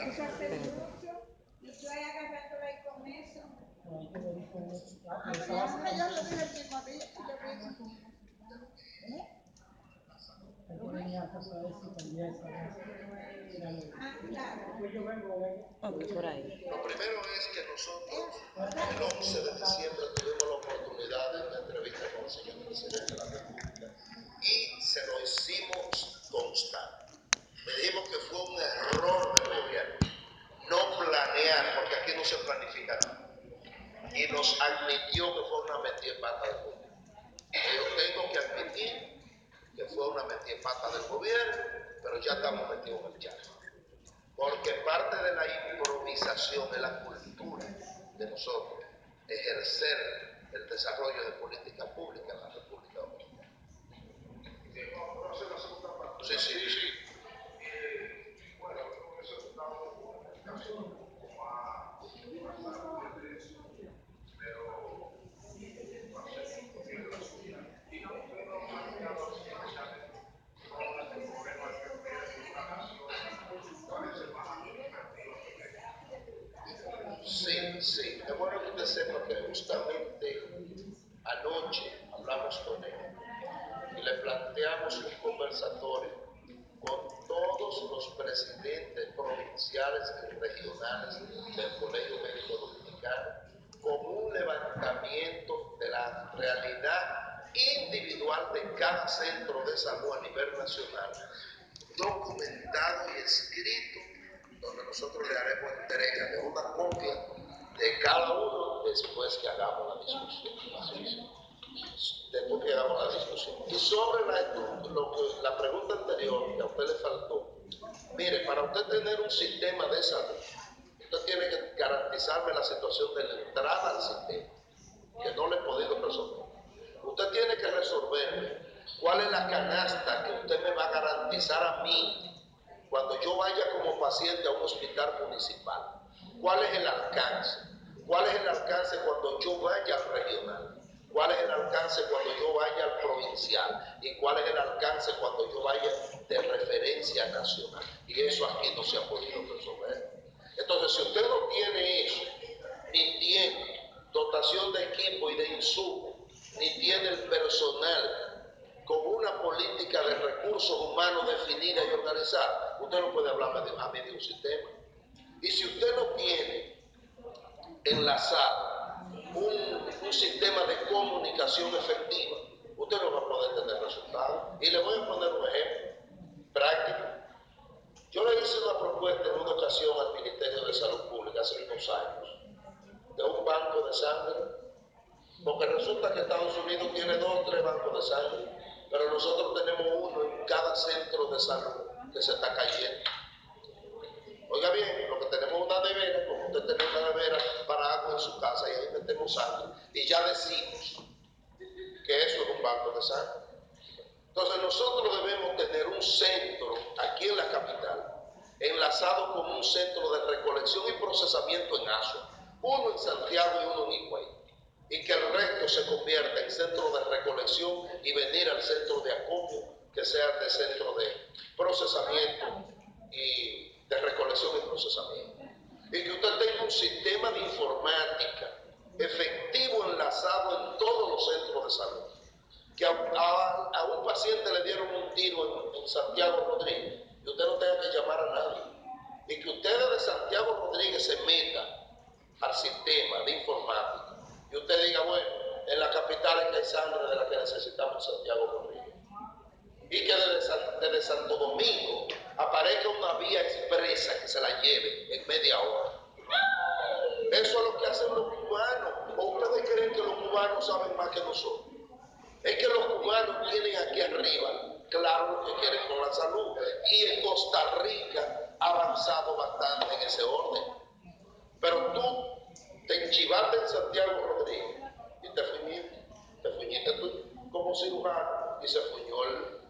Eso hace mucho y estoy agarrándola ahí con eso. Yo lo dije el mismo día y lo mismo. Por ahí. Lo primero es que nosotros el 11 de diciembre tuvimos la oportunidad de una entrevista con el señor presidente de la República y se lo hicimos constar. Le dijimos que fue un error del gobierno no planear, porque aquí no se planifica nada, y nos admitió que fue una metida en pata del gobierno. Yo tengo que admitir que fue una metida en pata del gobierno, pero ya estamos metidos en el charco. Porque parte de la improvisación es la cultura de nosotros, ejercer el desarrollo de políticas públicas en la República Dominicana. Sí, sí, sí. Bueno, eso está en comunicación como a pero sí, sí. Es bueno que usted sepa que justamente anoche hablamos con él y le planteamos un conversatorio con todos los presidentes provinciales y regionales del Colegio Médico Dominicano, con un levantamiento de la realidad individual de cada centro de salud a nivel nacional, documentado y escrito, donde nosotros le haremos entrega de una copia de cada uno después que hagamos la discusión. Después que hagamos la discusión. Y sobre la pregunta anterior que a usted le faltó, mire, para usted tener un sistema de salud, usted tiene que garantizarme la situación de la entrada al sistema, que no le he podido resolver. Usted tiene que resolverme cuál es la canasta que usted me va a garantizar a mí cuando yo vaya como paciente a un hospital municipal. ¿Cuál es el alcance? ¿Cuál es el alcance cuando yo vaya al regional? ¿Cuál es el alcance cuando yo vaya al provincial? ¿Y cuál es el alcance cuando yo vaya de referencia nacional? Y eso aquí no se ha podido resolver. Entonces, si usted no tiene eso, ni tiene dotación de equipo y de insumos, ni tiene el personal con una política de recursos humanos definida y organizada, usted no puede hablar a mí de un sistema. Y si usted no tiene enlazado un sistema de comunicación efectiva, usted no va a poder tener resultados. Y le voy a poner un ejemplo práctico. Yo le hice una propuesta en una ocasión al Ministerio de Salud Pública hace unos años, de un banco de sangre, porque resulta que Estados Unidos tiene 2 o 3 bancos de sangre, pero nosotros tenemos uno en cada centro de salud que se está cayendo. Oiga bien, lo que tenemos es una nevera, como usted tiene una nevera para agua en su casa y ahí metemos sangre, y ya decimos que eso es un banco de sangre. Entonces nosotros debemos tener un centro aquí en la capital, enlazado con un centro de recolección y procesamiento en Asua, uno en Santiago y uno en Higüey, y que el resto se convierta en centro de recolección y venir al centro de acopio, que sea de centro de procesamiento y de recolección y procesamiento. Y que usted tenga un sistema de informática efectivo enlazado en todos los centros de salud. Que a un paciente le dieron un tiro en Santiago Rodríguez y usted no tenga que llamar a nadie. Y que usted de Santiago Rodríguez se meta al sistema de informática y usted diga, bueno, en la capital es que hay sangre de la que necesitamos en Santiago Rodríguez. Y que desde Santo Domingo aparezca una vía expresa que se la lleve en media hora. Eso es lo que hacen los cubanos. ¿O ustedes creen que los cubanos saben más que nosotros? Es que los cubanos tienen aquí arriba claro lo que quieren con la salud. Y en Costa Rica ha avanzado bastante en ese orden. Pero tú te enchivaste en Santiago Rodríguez y te fuñiste tú como cirujano y se fuñó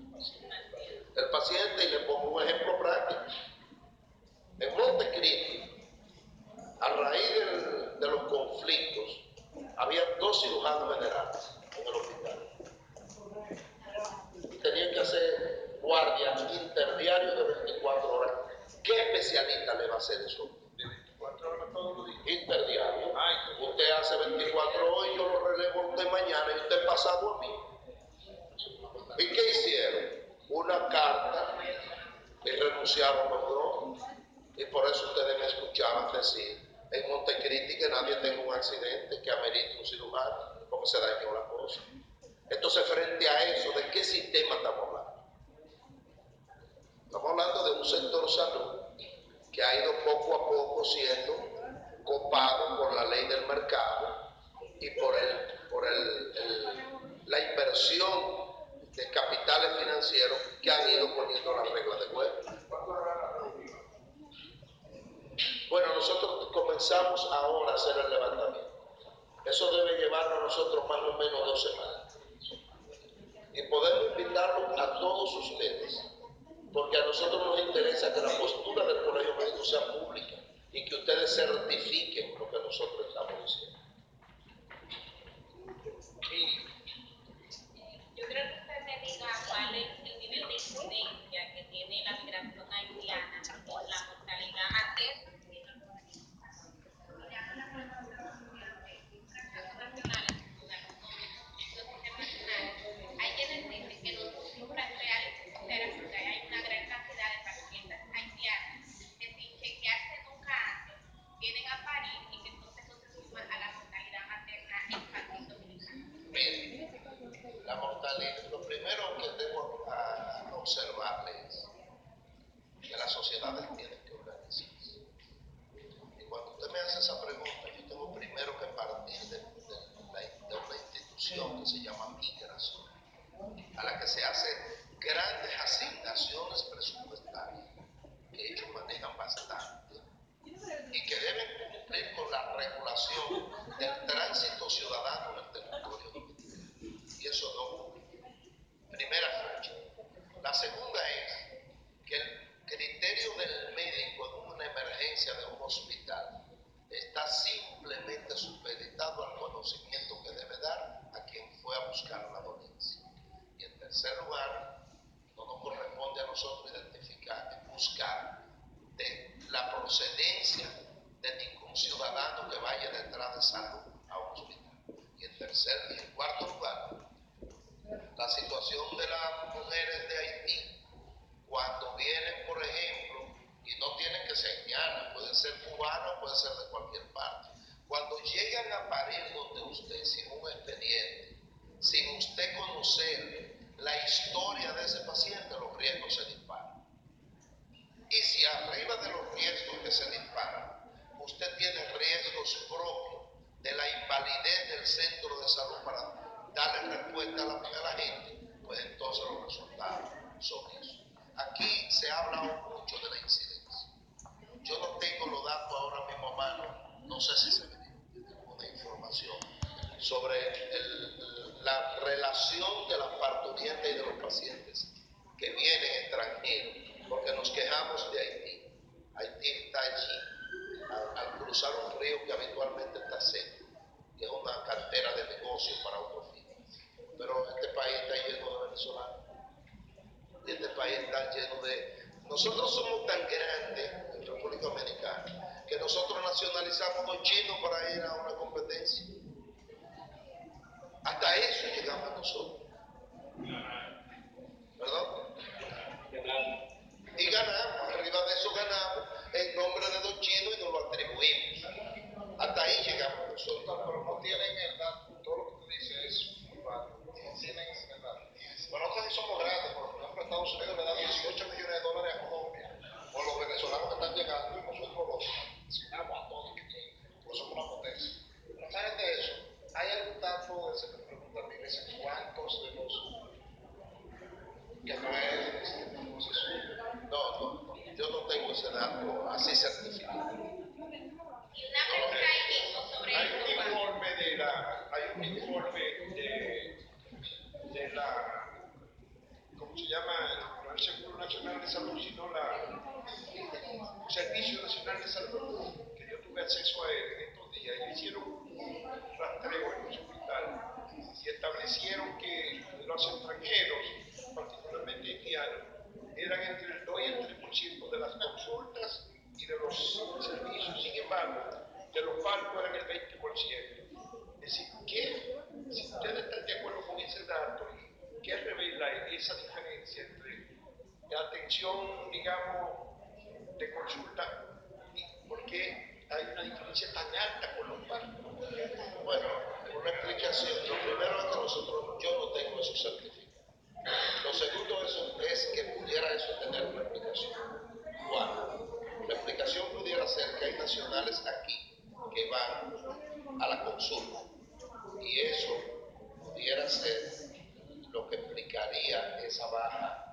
el paciente. Y le pongo un ejemplo práctico. En Montecristi, a raíz de los conflictos, había 2 cirujanos generales en el hospital. Tenían que hacer guardia interdiario de 24 horas. ¿Qué especialista le va a hacer eso? De 24 horas todos los días. Interdiario. Ay, Usted hace 24 hoy, yo lo relevo a usted mañana y usted pasado a mí. ¿Y qué hicieron? Una carta y renunciaron los dos. Y por eso ustedes me escuchaban decir en Montecristi que nadie tenga un accidente que amerite un cirujano porque se dañó la cosa. Entonces, frente a eso, ¿de qué sistema estamos hablando? Estamos hablando de un sector salud que ha ido poco a poco siendo copado por la ley del mercado y por la inversión de capitales financieros que han ido poniendo las reglas de juego. Bueno, nosotros comenzamos ahora a hacer el levantamiento. Eso debe llevarnos a nosotros más o menos 2 semanas. Y podemos invitarlos a todos ustedes, porque a nosotros nos interesa que la postura del Colegio Médico sea pública y que ustedes certifiquen lo que nosotros estamos diciendo. Yo creo que usted me diga cuál es el nivel de incidencia que tiene la migración haitiana con la mortalidad materna. Hay quienes dicen que no son cifras reales sinceras porque hay una gran cantidad de pacientes haitianas que sin chequearse nunca antes vienen a parir y que entonces no se suman a la mortalidad materna infantil dominicana. Miren, la mortalidad, lo primero que debo observarles es que las sociedades tienen que organizarse. Y cuando usted me hace esa pregunta, yo tengo primero que partir de una institución que se llama migración, a la que se hacen grandes asignaciones presupuestarias, que ellos manejan bastante, y que deben cumplir con la regulación del tránsito ciudadano en el territorio dominicano. Y eso no ocurre. Primera fecha. La segunda es que el criterio del médico en una emergencia de un hospital está simplemente supeditado al conocimiento que debe dar a quien fue a buscar la dolencia. Y en tercer lugar, no nos corresponde a nosotros identificar, buscar de la procedencia de ningún ciudadano que vaya detrás de salud a un hospital. Y en cuarto lugar, la situación de las mujeres de Haití, cuando vienen, por ejemplo, y no tienen que ser haitianas, pueden ser cubanas, pueden ser de cualquier parte. Cuando llegan a parir donde usted sin un expediente, sin usted conocer la historia de ese paciente, los riesgos se disparan. Y si arriba de los riesgos que se disparan, usted tiene riesgos propios de la invalidez del centro de salud para darle respuesta a la gente, pues entonces los resultados son eso. Aquí se ha hablado mucho de la incidencia. Yo no tengo los datos ahora mismo a mano, no sé si se me dio ninguna información sobre la relación de las parturientas y de los pacientes que vienen extranjeros, porque nos quejamos de Haití. Haití está allí, al cruzar un río que habitualmente está seco, que es una cartera de negocio para otros fines. Pero este país está lleno de venezolanos. Y este país está lleno de... Nosotros somos tan grandes en República Dominicana que nosotros nacionalizamos los chinos para ir a una competencia. Hasta eso llegamos nosotros. ¿Perdón? Y ganamos, arriba de eso ganamos en nombre de los chinos y nos lo atribuimos. Hasta ahí llegamos nosotros. pero no tienen el dato, todo lo que tú dices es muy válido. No tienen el dato. Pero nosotros sí somos grandes, por ejemplo, Estados Unidos le da 18 millones de dólares a Colombia por los venezolanos que están llegando y nosotros los asignamos a todos que lleguen, porque somos una potencia. Pero ¿saben de eso? ¿Hay algún dato, se me pregunta a mí, de cuántos de los que no es no, yo no tengo ese dato así certificado. Y una pregunta ahí mismo sobre Hay esto, un Juan. informe de la, ¿cómo se llama? No el Seguro Nacional de Salud, sino el Servicio Nacional de Salud, que yo tuve acceso a él en estos días. Y hicieron un rastreo en los hospitales y establecieron que los extranjeros, particularmente haitianos, eran entre el 2 y el 3% de las consultas y de los servicios. Sin embargo, de los partos eran el 20%. Es decir, si ustedes están de acuerdo con ese dato, ¿qué revela esa diferencia entre la atención, digamos, de consulta y por qué hay una diferencia tan alta con los partos? Bueno, una explicación. Lo primero es que yo no tengo esos certificados. Lo segundo es que pudiera eso tener una explicación. ¿Cuál? La explicación pudiera ser que hay nacionales aquí que van a la consulta y eso pudiera ser lo que explicaría esa baja,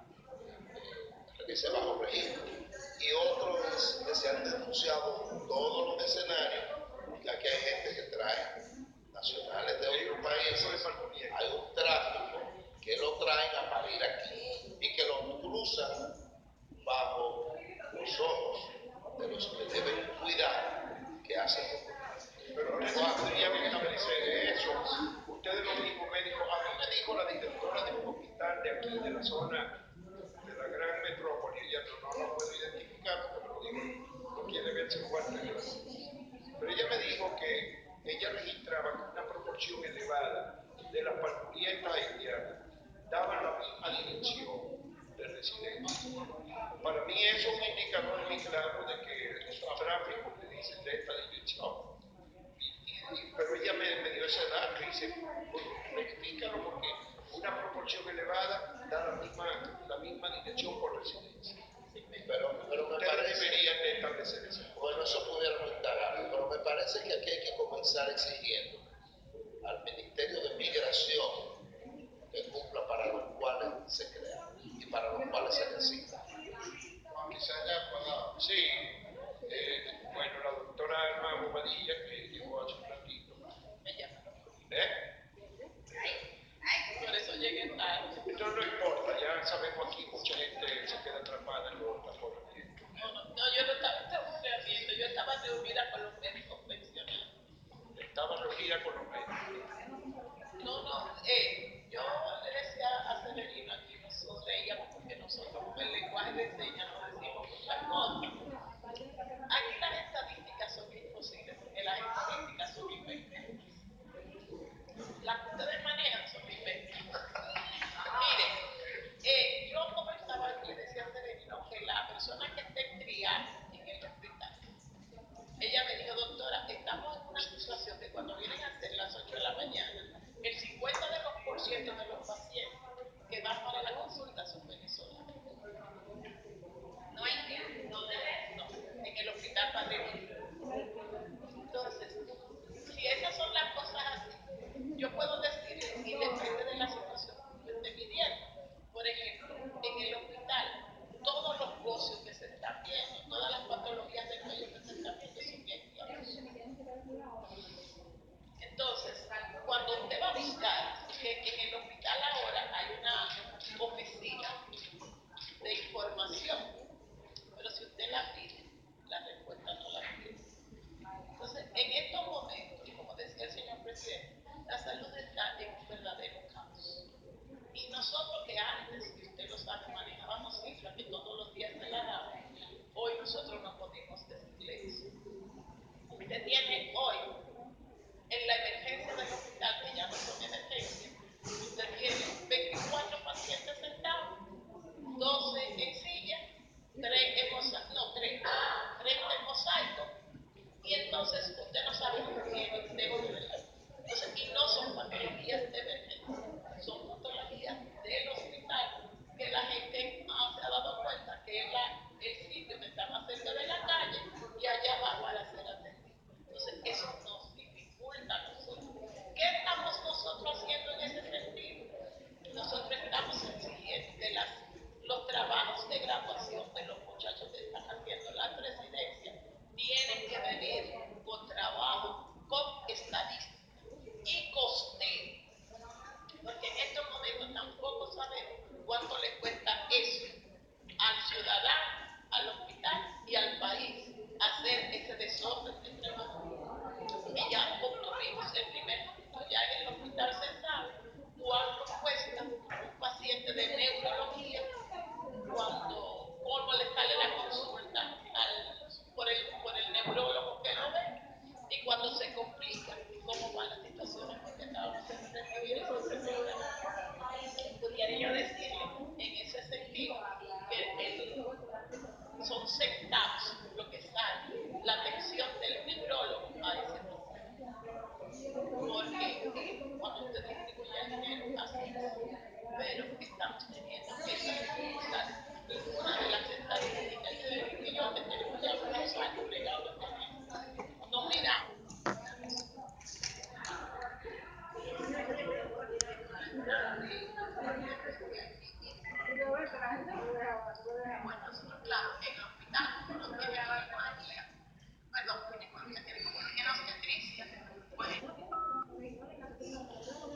ese bajo registro. Y otro es que se han denunciado todos los escenarios, que aquí hay gente que trae nacionales de otros países, hay un tráfico que lo traen a parir aquí y que lo cruzan bajo los ojos de los que deben cuidar que hacen Pero ustedes podrían establecer eso. Ustedes los mismos médicos. A mí me dijo la directora de un hospital de aquí, de la zona, de la gran metrópoli, ella no la puedo identificar porque me lo dijo, no quiere verse fuerte. Pero ella me dijo que ella registraba que una proporción elevada de las parturientas haitianas daban la misma dirección de residencia. Para mí eso es un indicador muy claro de que el tráfico te dice de esta dirección. Pero ella me dio ese dato y dice, verifícalo porque una proporción elevada da la misma dirección por residencia. pero me Ustedes parece, deberían de establecer eso. bueno, eso pudiéramos indagarlo, pero me parece que aquí hay que comenzar exigiendo al Ministerio de Migración que cumpla para los cuales se crea y para los cuales se necesita. Quizás ya pueda. Sí, bueno, la doctora Alma Bobadilla, que llegó hace un ratito. Me llamaron. Ay, Por eso llegué tarde. Esto no importa, ya sabemos aquí mucha gente se queda atrapada en los transportes. No, yo no estaba reuniendo, yo estaba reunida con los médicos pensionados. Estaba reunida con los médicos. Yo le decía a Severino aquí, nosotros reíamos porque nosotros con el lenguaje de señas no decimos muchas cosas. Aquí las estadísticas son imposibles porque las estadísticas son inventas. Las que ustedes manejan son inventas. Miren, yo conversaba aquí, le decía a Severino que la persona que esté en triaje en el hospital, ella me dijo, doctora, estamos en una situación que cuando vienen a ser las 8 de la mañana, el 50% de los pacientes que van para la consulta son venezolanos. no hay ¿dónde es? No, en el hospital Padre Luis. Entonces, si esas son las cosas así, yo puedo decirles, y depende de la situación que yo esté pidiendo. Por ejemplo, en el hospital, todos los bocios que se están viendo, todas las patologías del cuello que se están viendo son bien claras. Entonces, cuando son centavos lo que sale la atención del neurólogo a ese paciente. Porque cuando usted distribuye el dinero, así es. Pero estamos teniendo